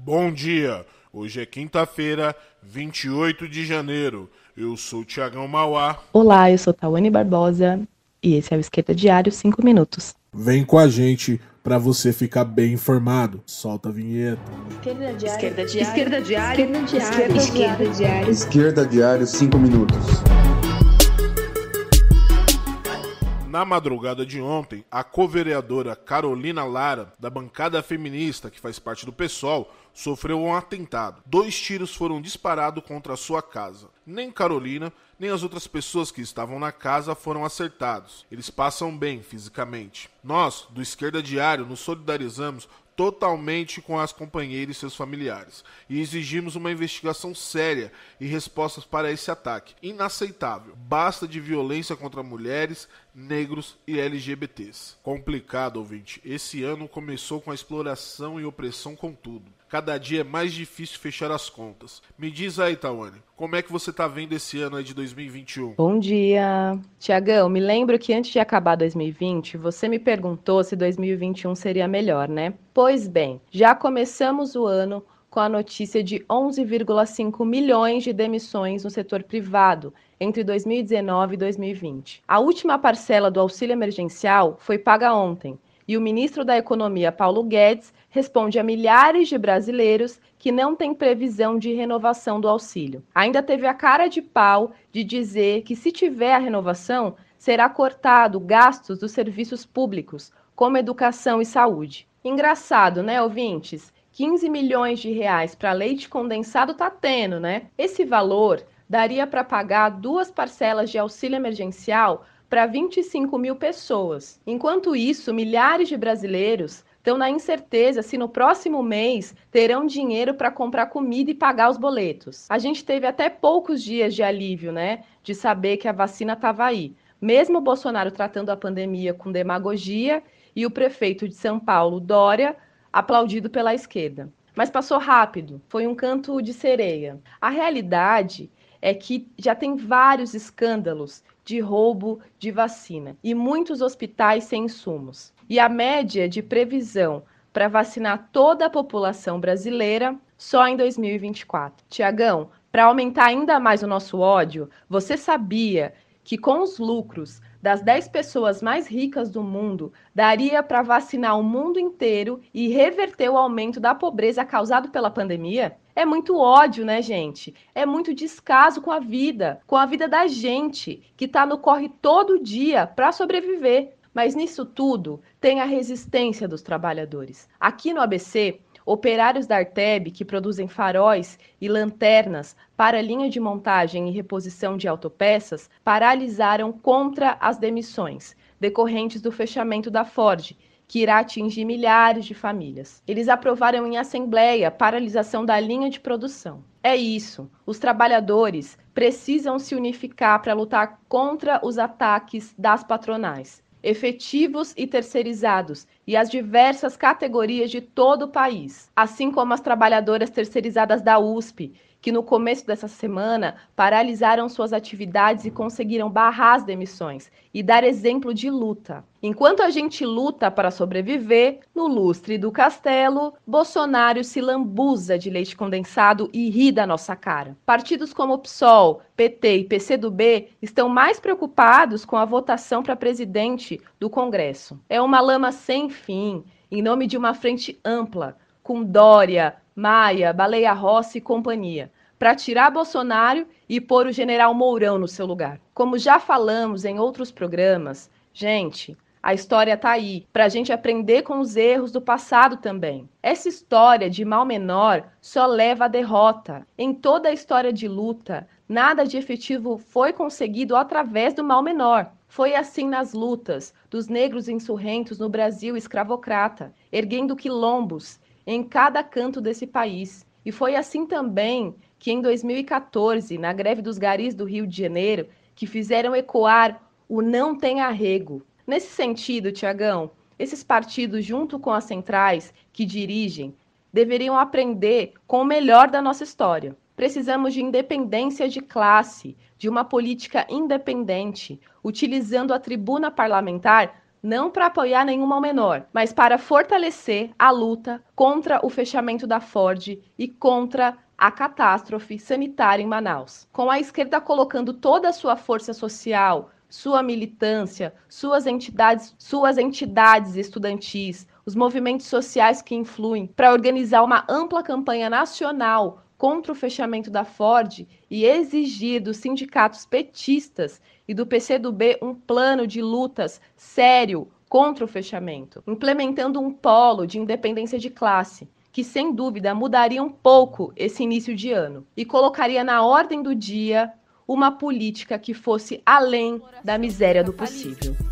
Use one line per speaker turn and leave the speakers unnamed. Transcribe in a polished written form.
Bom dia, hoje é quinta-feira, 28 de janeiro. Eu sou o Thiagão Mauá.
Olá, eu sou Tawane Barbosa e esse é o Esquerda Diário 5 minutos.
Vem com a gente para você ficar bem informado. Solta a vinheta.
Esquerda Diário.
Esquerda Diário.
Esquerda Diário.
Esquerda Diário.
Esquerda Diário.
Esquerda Diário 5 minutos.
Na madrugada de ontem, a co-vereadora Carolina Lara, da bancada feminista que faz parte do PSOL, sofreu um atentado. 2 tiros foram disparados contra a sua casa. Nem Carolina, nem as outras pessoas que estavam na casa foram acertados. Eles passam bem fisicamente. Nós, do Esquerda Diário, nos solidarizamos totalmente com as companheiras e seus familiares e exigimos uma investigação séria e respostas para esse ataque inaceitável. Basta de violência contra mulheres, negros e LGBTs. Complicado, ouvinte. Esse ano começou com a exploração e opressão com tudo. Cada dia é mais difícil fechar as contas. Me diz aí, Tawane, como é que você tá vendo esse ano aí de 2021?
Bom dia. Tiagão, me lembro que antes de acabar 2020, você me perguntou se 2021 seria melhor, né? Pois bem, já começamos o ano com a notícia de 11,5 milhões de demissões no setor privado entre 2019 e 2020. A última parcela do auxílio emergencial foi paga ontem. E o ministro da Economia, Paulo Guedes, responde a milhares de brasileiros que não têm previsão de renovação do auxílio. Ainda teve a cara de pau de dizer que, se tiver a renovação, será cortado gastos dos serviços públicos, como educação e saúde. Engraçado, né, ouvintes? 15 milhões de reais para leite condensado tá tendo, né? Esse valor daria para pagar 2 parcelas de auxílio emergencial para 25 mil pessoas. Enquanto isso, milhares de brasileiros estão na incerteza se no próximo mês terão dinheiro para comprar comida e pagar os boletos. A gente teve até poucos dias de alívio, né? De saber que a vacina estava aí. Mesmo o Bolsonaro tratando a pandemia com demagogia e o prefeito de São Paulo, Dória, aplaudido pela esquerda. Mas passou rápido, foi um canto de sereia. A realidade é que já tem vários escândalos de roubo de vacina e muitos hospitais sem insumos. E a média de previsão para vacinar toda a população brasileira só em 2024. Tiagão, para aumentar ainda mais o nosso ódio, você sabia que com os lucros das 10 pessoas mais ricas do mundo, daria para vacinar o mundo inteiro e reverter o aumento da pobreza causado pela pandemia? É muito ódio, né, gente? É muito descaso com a vida da gente, que está no corre todo dia para sobreviver. Mas nisso tudo tem a resistência dos trabalhadores. Aqui no ABC, operários da Arteb, que produzem faróis e lanternas para a linha de montagem e reposição de autopeças, paralisaram contra as demissões decorrentes do fechamento da Ford, que irá atingir milhares de famílias. Eles aprovaram em assembleia a paralisação da linha de produção. É isso, os trabalhadores precisam se unificar para lutar contra os ataques das patronais, efetivos e terceirizados, e as diversas categorias de todo o país, assim como as trabalhadoras terceirizadas da USP, que no começo dessa semana paralisaram suas atividades e conseguiram barrar as demissões e dar exemplo de luta. Enquanto a gente luta para sobreviver, no lustre do castelo, Bolsonaro se lambuza de leite condensado e ri da nossa cara. Partidos como o PSOL, PT e PCdoB estão mais preocupados com a votação para presidente do Congresso. É uma lama sem fim, em nome de uma frente ampla, com Dória, Maia, Baleia Rossi e companhia, para tirar Bolsonaro e pôr o general Mourão no seu lugar. Como já falamos em outros programas, gente, a história está aí, para a gente aprender com os erros do passado também. Essa história de mal menor só leva à derrota. Em toda a história de luta, nada de efetivo foi conseguido através do mal menor. Foi assim nas lutas dos negros insurrentos no Brasil escravocrata, erguendo quilombos em cada canto desse país. E foi assim também que em 2014, na greve dos garis do Rio de Janeiro, que fizeram ecoar o não tem arrego. Nesse sentido, Tiagão, esses partidos, junto com as centrais que dirigem, deveriam aprender com o melhor da nossa história. Precisamos de independência de classe, de uma política independente, utilizando a tribuna parlamentar não para apoiar nenhum mal menor, mas para fortalecer a luta contra o fechamento da Ford e contra a catástrofe sanitária em Manaus. Com a esquerda colocando toda a sua força social, sua militância, suas entidades estudantis, os movimentos sociais que influem, para organizar uma ampla campanha nacional contra o fechamento da Ford e exigir dos sindicatos petistas e do PCdoB um plano de lutas sério contra o fechamento, implementando um polo de independência de classe, que sem dúvida mudaria um pouco esse início de ano e colocaria na ordem do dia uma política que fosse além da miséria do possível.